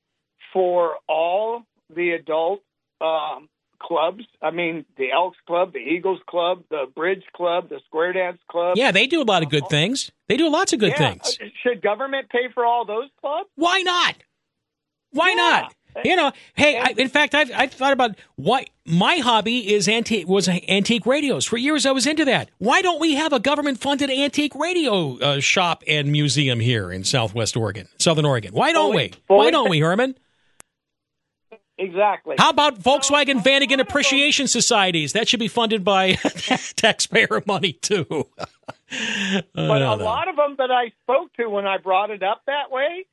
Speaker 14: for all the adult um, clubs? I mean, the Elks Club, the Eagles Club, the Bridge Club, the Square Dance Club.
Speaker 1: Yeah, they do a lot of good things. They do lots of good
Speaker 14: yeah.
Speaker 1: things.
Speaker 14: Should government pay for all those clubs?
Speaker 1: Why not? Why
Speaker 14: yeah.
Speaker 1: not? You know, hey, I, in fact, I've, I've thought about why my hobby is antique was antique radios. For years, I was into that. Why don't we have a government-funded antique radio uh, shop and museum here in Southwest Oregon, Southern Oregon? Why don't
Speaker 14: fully,
Speaker 1: we?
Speaker 14: Fully
Speaker 1: Why don't we, Herman?
Speaker 14: Exactly.
Speaker 1: How about Volkswagen so, Vanagon Appreciation Societies? That should be funded by taxpayer money, too.
Speaker 14: But a lot of them that I spoke to when I brought it up that way,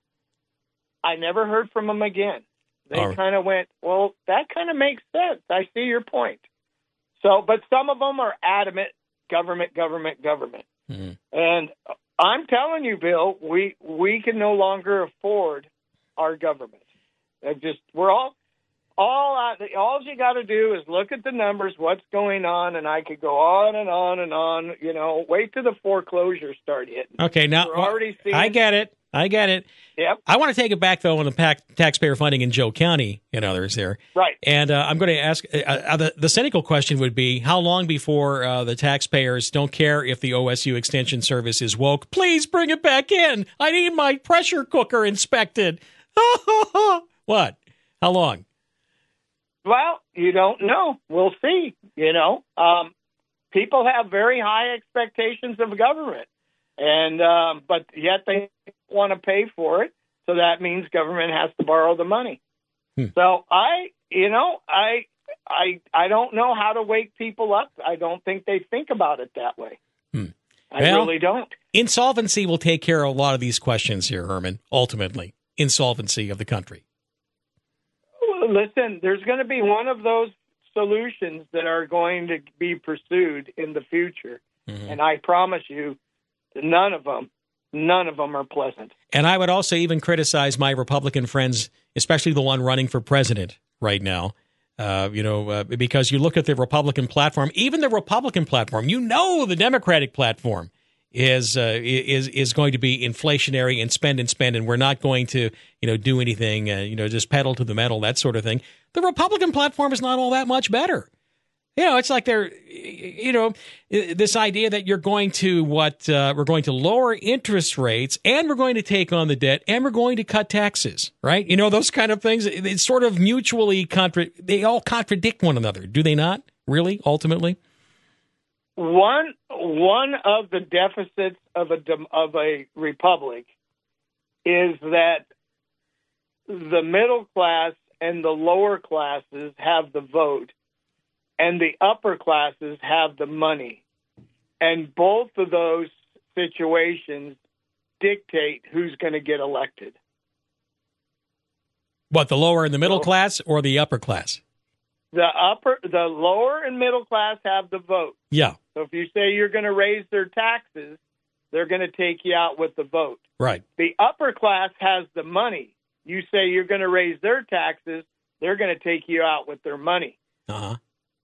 Speaker 14: I never heard from them again. They right. kind of went, well, that kind of makes sense. I see your point. So, but some of them are adamant, government, government, government. Mm-hmm. And I'm telling you, Bill, we we can no longer afford our government. It just we're all all out, all you got to do is look at the numbers, what's going on, and I could go on and on and on. You know, wait till the foreclosures start hitting.
Speaker 1: Okay, now
Speaker 14: we're already seeing,
Speaker 1: I get it. I get it.
Speaker 14: Yep.
Speaker 1: I want to take it back, though, on the pac- taxpayer funding in Joe County and others there.
Speaker 14: Right.
Speaker 1: And uh, I'm going to ask, uh, uh, the, the cynical question would be, how long before uh, the taxpayers don't care if the O S U Extension Service is woke? Please bring it back in. I need my pressure cooker inspected. What? How long?
Speaker 14: Well, you don't know. We'll see. You know, um, people have very high expectations of government. And um, but yet they want to pay for it, so that means government has to borrow the money. Hmm. So I, you know, I, I, I don't know how to wake people up. I don't think they think about it that way.
Speaker 1: Hmm.
Speaker 14: I
Speaker 1: well,
Speaker 14: really don't.
Speaker 1: Insolvency will take care of a lot of these questions here, Herman. Ultimately, insolvency of the country.
Speaker 14: Well, listen, there's going to be one of those solutions that are going to be pursued in the future, mm-hmm. and I promise you. None of them, none of them are pleasant.
Speaker 1: And I would also even criticize my Republican friends, especially the one running for president right now, uh, you know, uh, because you look at the Republican platform, even the Republican platform, you know the Democratic platform is uh, is is going to be inflationary and spend and spend, and we're not going to you know do anything, uh, you know, just pedal to the metal, that sort of thing. The Republican platform is not all that much better. You know, it's like they're, you know, this idea that you're going to what uh, we're going to lower interest rates and we're going to take on the debt and we're going to cut taxes, right? You know, those kind of things. It's sort of mutually contra- they all contradict one another, do they not? Really, ultimately,
Speaker 14: one one of the deficits of a of a republic is that the middle class and the lower classes have the vote, and the upper classes have the money. And both of those situations dictate who's going to get elected.
Speaker 1: What, the lower and the middle so, class or the upper class?
Speaker 14: The upper, the lower and middle class have the vote.
Speaker 1: Yeah.
Speaker 14: So if you say you're going to raise their taxes, they're going to take you out with the vote.
Speaker 1: Right.
Speaker 14: The upper class has the money. You say you're going to raise their taxes, they're going to take you out with their money.
Speaker 1: Uh-huh.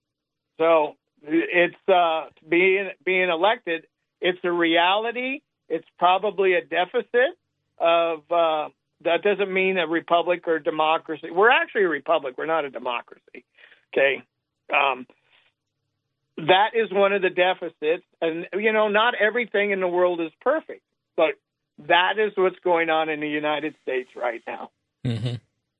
Speaker 14: So it's uh, being being elected. It's a reality. It's probably a deficit of. Uh, that doesn't mean a republic or democracy. We're actually a republic. We're not a democracy. Okay, um, that is one of the deficits. And you know, not everything in the world is perfect, but that is what's going on in the United States right now.
Speaker 1: Mm-hmm.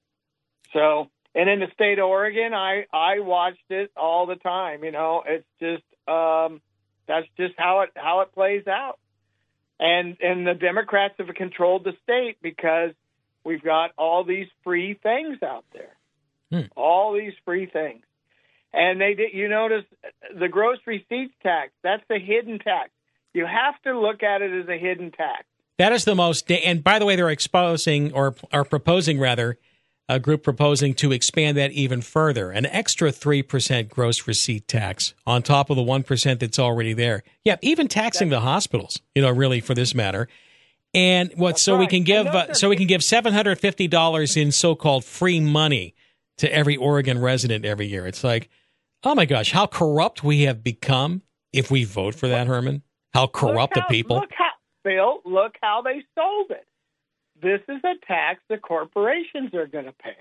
Speaker 14: So. And in the state of Oregon, I, I watched it all the time. You know, it's just um, that's just how it how it plays out. And and the Democrats have controlled the state because we've got all these free things out there,
Speaker 1: hmm.
Speaker 14: all these free things. And they did. You notice the gross receipts tax. That's a hidden tax. You have to look at it as a hidden tax.
Speaker 1: That is the most. And by the way, they're exposing or are proposing rather. A group proposing to expand that even further, an extra three percent gross receipt tax on top of the one percent that's already there. Yeah, even taxing the hospitals, you know, really for this matter. And what, so we can give, uh, so we can give seven hundred fifty dollars in so-called free money to every Oregon resident every year. It's like, oh my gosh, how corrupt we have become if we vote for that, Herman. How corrupt
Speaker 14: how,
Speaker 1: the people.
Speaker 14: Look how, Bill, look how they sold it. This is a tax the corporations are going to pay.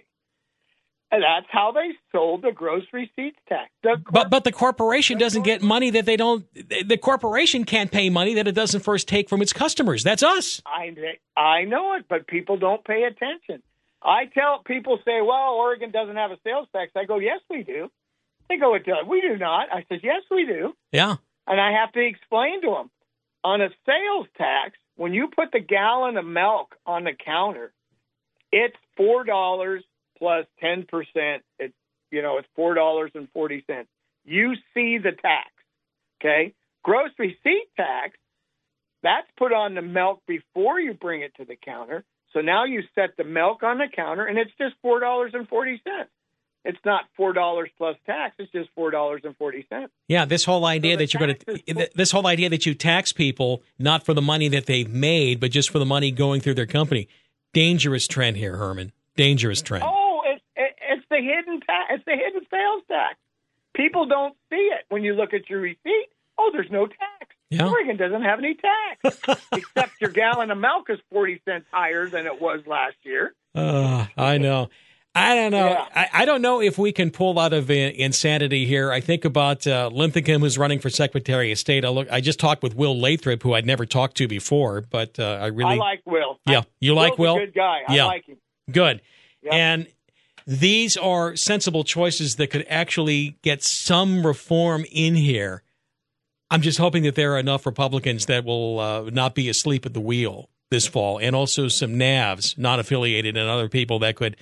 Speaker 14: And that's how they sold the gross receipts tax. The
Speaker 1: but but the corporation the doesn't get money that they don't. The corporation can't pay money that it doesn't first take from its customers. That's us.
Speaker 14: I I know it, but people don't pay attention. I tell people say, "Well, Oregon doesn't have a sales tax." I go, "Yes, we do." They go, "We do not." I said, "Yes, we do."
Speaker 1: Yeah.
Speaker 14: And I have to explain to them on a sales tax. When you put the gallon of milk on the counter, it's four dollars plus ten percent. It's, you know, it's four dollars and forty cents. You see the tax, okay? Gross receipt tax, that's put on the milk before you bring it to the counter. So now you set the milk on the counter, and it's just four dollars and forty cents. It's not four dollars plus tax. It's just four dollars and forty cents.
Speaker 1: Yeah, this whole idea so that you're going to this whole idea that you tax people not for the money that they've made, but just for the money going through their company. Dangerous trend here, Herman. Dangerous trend.
Speaker 14: Oh, it's it's the hidden tax. It's the hidden sales tax. People don't see it when you look at your receipt. Oh, there's no tax.
Speaker 1: Yeah.
Speaker 14: Oregon doesn't have any tax, except your gallon of milk is forty cents higher than it was last year.
Speaker 1: Uh, I know. I don't know.
Speaker 14: Yeah.
Speaker 1: I, I don't know if we can pull out of uh, insanity here. I think about uh, Linthicum, who's running for Secretary of State. I look. I just talked with Will Lathrop, who I'd never talked to before, but uh, I really
Speaker 14: I like Will.
Speaker 1: Yeah, you like
Speaker 14: Will's
Speaker 1: Will?
Speaker 14: A good guy. I
Speaker 1: yeah.
Speaker 14: like him.
Speaker 1: Good.
Speaker 14: Yep.
Speaker 1: And these are sensible choices that could actually get some reform in here. I'm just hoping that there are enough Republicans that will uh, not be asleep at the wheel this fall, and also some N A Vs, not affiliated, and other people that could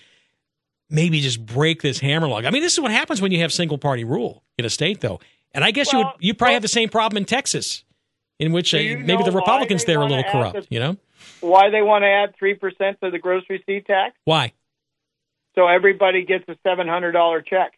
Speaker 1: maybe just break this hammerlock. I mean, this is what happens when you have single-party rule in a state, though. And I guess
Speaker 14: well,
Speaker 1: you would you probably well, have the same problem in Texas, in which uh, maybe the Republicans there are a little corrupt,
Speaker 14: the,
Speaker 1: you know?
Speaker 14: Why they want to add three percent to the gross receipt tax?
Speaker 1: Why?
Speaker 14: So everybody gets a seven hundred dollars check.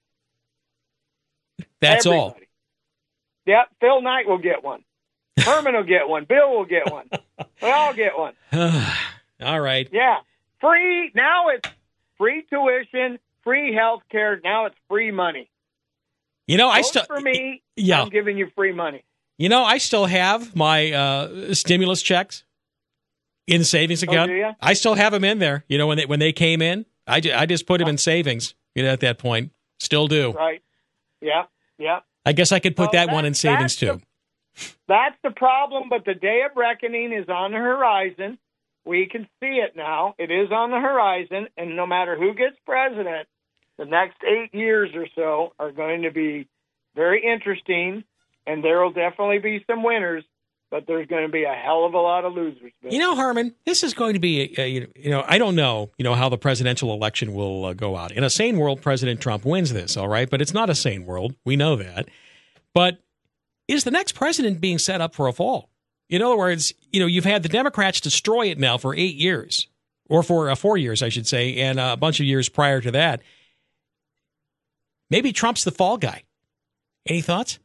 Speaker 1: That's
Speaker 14: everybody.
Speaker 1: all.
Speaker 14: Yep, Phil Knight will get one. Herman will get one. Bill will get one. We all get one.
Speaker 1: All right.
Speaker 14: Yeah. Free. Now it's free tuition, free health care. Now it's free money.
Speaker 1: You know,
Speaker 14: Vote
Speaker 1: I still
Speaker 14: for me.
Speaker 1: Yeah.
Speaker 14: I'm giving you free money.
Speaker 1: You know, I still have my uh, stimulus checks in the savings account.
Speaker 14: Oh, do you?
Speaker 1: I still have them in there. You know, when they when they came in, I, ju- I just put them in savings. You know, at that point, still do.
Speaker 14: Right. Yeah. Yeah.
Speaker 1: I guess I could put
Speaker 14: Well,
Speaker 1: that one in
Speaker 14: that's-
Speaker 1: savings
Speaker 14: that's
Speaker 1: too.
Speaker 14: The, that's the problem. But the day of reckoning is on the horizon. We can see it now. It is on the horizon, and no matter who gets president, the next eight years or so are going to be very interesting, and there will definitely be some winners, but there's going to be a hell of a lot of losers. Bill.
Speaker 1: You know, Herman, this is going to be, a, a, you know, I don't know, you know, how the presidential election will uh, go out. In a sane world, President Trump wins this, all right? But it's not a sane world. We know that. But is the next president being set up for a fall? In other words, you know, you've had the Democrats destroy it now for eight years, or for uh, four years, I should say, and uh, a bunch of years prior to that. Maybe Trump's the fall guy. Any thoughts?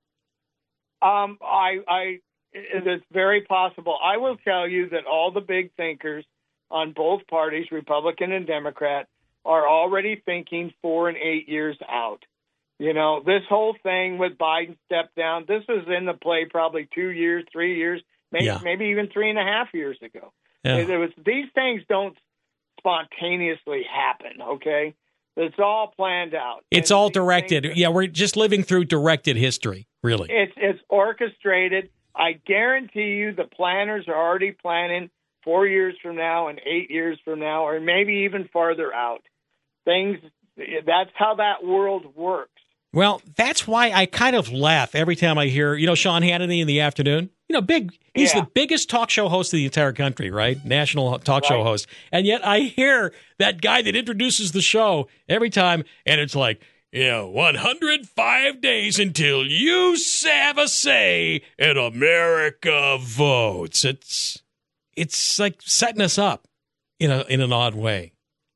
Speaker 14: Um, I, I, it's very possible. I will tell you that all the big thinkers on both parties, Republican and Democrat, are already thinking four and eight years out. You know, this whole thing with Biden step down, this was in the play probably two years, three years, maybe,
Speaker 1: Yeah.
Speaker 14: maybe even three and a half years ago.
Speaker 1: Yeah.
Speaker 14: It was, these things don't spontaneously happen, okay? It's all planned out.
Speaker 1: It's
Speaker 14: And
Speaker 1: all
Speaker 14: these
Speaker 1: directed.
Speaker 14: things-
Speaker 1: Yeah, we're just living through directed history, really.
Speaker 14: It's it's orchestrated. I guarantee you the planners are already planning four years from now and eight years from now, or maybe even farther out. Things, that's how that world works.
Speaker 1: Well, that's why I kind of laugh every time I hear, you know, Sean Hannity in the afternoon. You know, big. He's
Speaker 14: Yeah.
Speaker 1: the biggest talk show host of the entire country, right? National talk show
Speaker 14: Right.
Speaker 1: host. And yet I hear that guy that introduces the show every time, and it's like, you know, one hundred five days until you have a say and America votes. It's it's like setting us up in a in an odd way.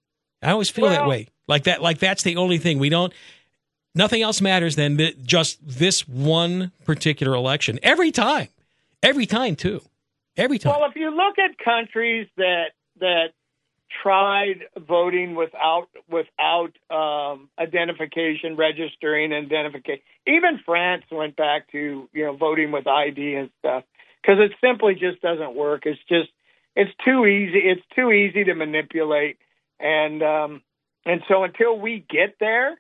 Speaker 1: I always feel that
Speaker 14: Well-
Speaker 1: way. Like that. Like that's the only thing we don't. Nothing else matters than th- just this one particular election. Every time. Every time, too. Every time.
Speaker 14: Well, if you look at countries that that tried voting without without um, identification, registering, identification, even France went back to you know voting with I D and stuff because it simply just doesn't work. It's just it's too easy. It's too easy to manipulate, and um, and so until we get there,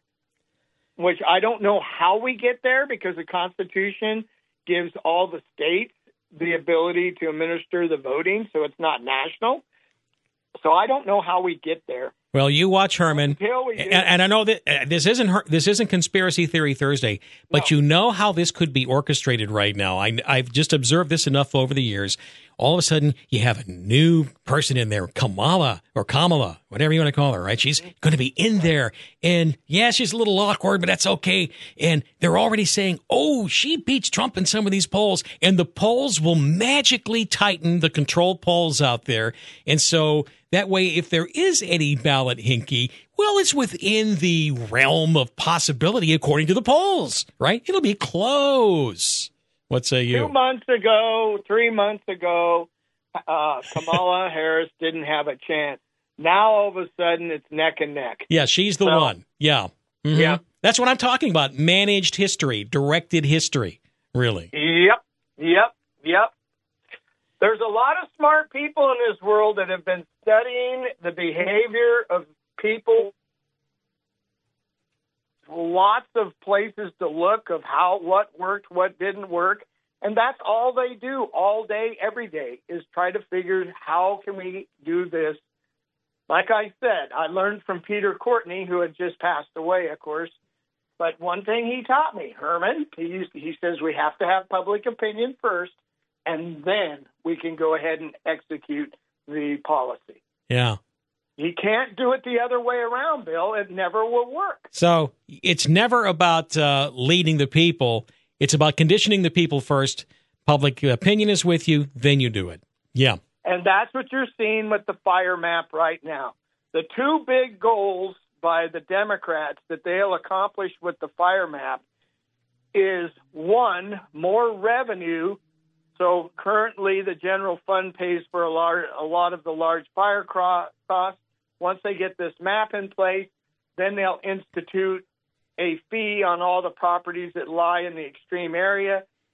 Speaker 14: which I don't know how we get there because the Constitution gives all the states the ability to administer the voting, so it's not national. So I don't know how we get there.
Speaker 1: Well, you watch Herman,
Speaker 14: Until we do.
Speaker 1: and, and I know that uh, this isn't her, this isn't Conspiracy Theory Thursday, but you know how this could be orchestrated right now. I, I've just observed this enough over the years. All of a sudden, you have a new person in there, Kamala or Kamala, whatever you want to call her, right? She's going to be in there. And yeah, she's a little awkward, but that's okay. And they're already saying, oh, she beats Trump in some of these polls. And the polls will magically tighten, the control polls out there. And so that way, if there is any ballot hinky, well, it's within the realm of possibility according to the polls, right? It'll be close. What say you?
Speaker 14: Two months ago, three months ago, uh, Kamala Harris didn't have a chance. Now, all of a sudden, it's neck and neck.
Speaker 1: Yeah, she's the
Speaker 14: So-
Speaker 1: one. Yeah. Mhm.
Speaker 14: Yeah.
Speaker 1: That's what I'm talking about. Managed history, directed history, really.
Speaker 14: Yep, yep, yep. There's a lot of smart people in this world that have been studying the behavior of people. Lots of places to look of how, what worked, what didn't work. And that's all they do all day, every day, is try to figure how can we do this. Like I said, I learned from Peter Courtney, who had just passed away, of course. But one thing he taught me, Herman, he used to, he says we have to have public opinion first, and then we can go ahead and execute the policy.
Speaker 1: Yeah.
Speaker 14: You can't do it the other way around, Bill. It never will work.
Speaker 1: So it's never about uh, leading the people. It's about conditioning the people first. Public opinion is with you, then you do it. Yeah.
Speaker 14: And that's what you're seeing with the fire map right now. The two big goals by the Democrats that they'll accomplish with the fire map is, one, more revenue. So currently the general fund pays for a, large, a lot of the large fire costs. Once they get this map in place, then they'll institute a fee on all the properties that lie in the extreme area.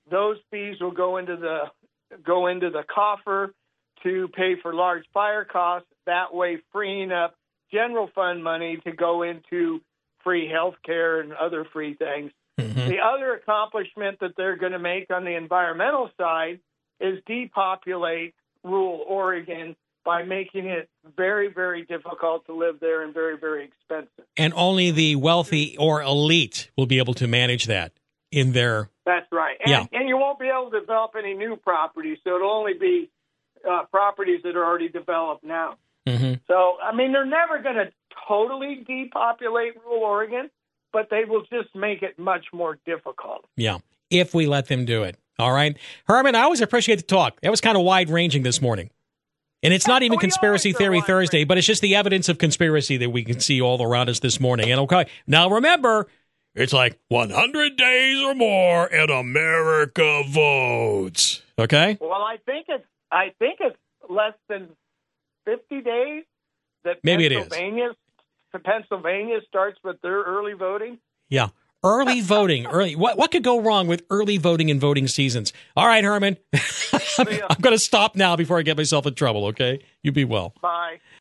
Speaker 14: those fees will go into the go into the coffer to pay for large fire costs, that way freeing up general fund money to go into free health care and other free things. Mm-hmm. The other accomplishment that they're going to make on the environmental side is depopulate rural Oregon by making it very, very difficult to live there and very, very expensive.
Speaker 1: And only the wealthy or elite will be able to manage that in their...
Speaker 14: That's right. And,
Speaker 1: yeah.
Speaker 14: and you won't be able to develop any new properties, so it'll only be uh, properties that are already developed now.
Speaker 1: Mm-hmm.
Speaker 14: So, I mean, they're never going to totally depopulate rural Oregon, but they will just make it much more difficult.
Speaker 1: Yeah, if we let them do it. All right. Herman, I always appreciate the talk. That was kind of wide-ranging this morning. And it's not even Conspiracy Theory Thursday, but it's just the evidence of conspiracy that we can see all around us this morning. And okay, now remember, it's like one hundred days or more and America votes. Okay?
Speaker 14: Well, I think it's I think it's less than fifty days that
Speaker 1: Maybe
Speaker 14: Pennsylvania,
Speaker 1: it is.
Speaker 14: Pennsylvania starts with their early voting.
Speaker 1: Yeah. Early voting. Early. What what could go wrong with early voting and voting seasons? All right, Herman. I'm, I'm going to stop now before I get myself in trouble, okay? You be well.
Speaker 14: Bye.